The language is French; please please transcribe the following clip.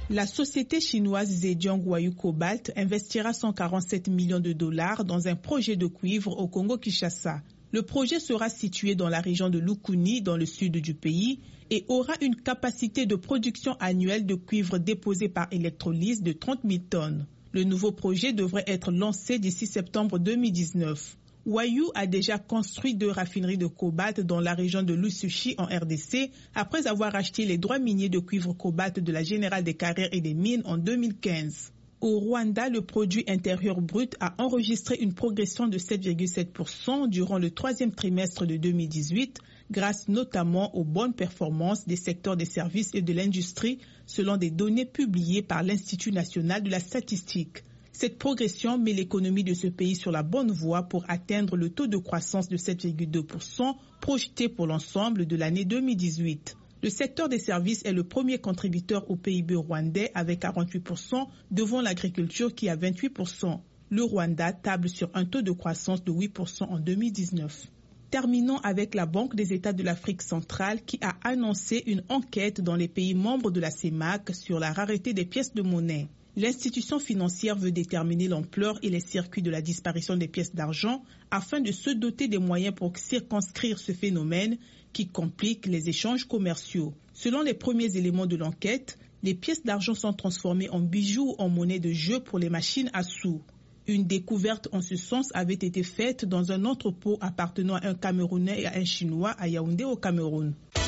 La société chinoise Zhejiang Huayu Cobalt investira 147 millions de dollars dans un projet de cuivre au Congo-Kinshasa. Le projet sera situé dans la région de Lukuni, dans le sud du pays, et aura une capacité de production annuelle de cuivre déposé par électrolyse de 30 000 tonnes. Le nouveau projet devrait être lancé d'ici septembre 2019. Huayu a déjà construit 2 raffineries de cobalt dans la région de Lusushi en RDC après avoir acheté les droits miniers de cuivre cobalt de la Générale des Carrières et des Mines en 2015. Au Rwanda, le produit intérieur brut a enregistré une progression de 7,7% durant le 3e trimestre de 2018, grâce notamment aux bonnes performances des secteurs des services et de l'industrie, selon des données publiées par l'Institut national de la statistique. Cette progression met l'économie de ce pays sur la bonne voie pour atteindre le taux de croissance de 7,2% projeté pour l'ensemble de l'année 2018. Le secteur des services est le premier contributeur au PIB rwandais avec 48%, devant l'agriculture qui a 28%. Le Rwanda table sur un taux de croissance de 8% en 2019. Terminons avec la Banque des États de l'Afrique centrale qui a annoncé une enquête dans les pays membres de la CEMAC sur la rareté des pièces de monnaie. L'institution financière veut déterminer l'ampleur et les circuits de la disparition des pièces d'argent afin de se doter des moyens pour circonscrire ce phénomène qui complique les échanges commerciaux. Selon les premiers éléments de l'enquête, les pièces d'argent sont transformées en bijoux ou en monnaie de jeu pour les machines à sous. Une découverte en ce sens avait été faite dans un entrepôt appartenant à un Camerounais et à un Chinois à Yaoundé au Cameroun.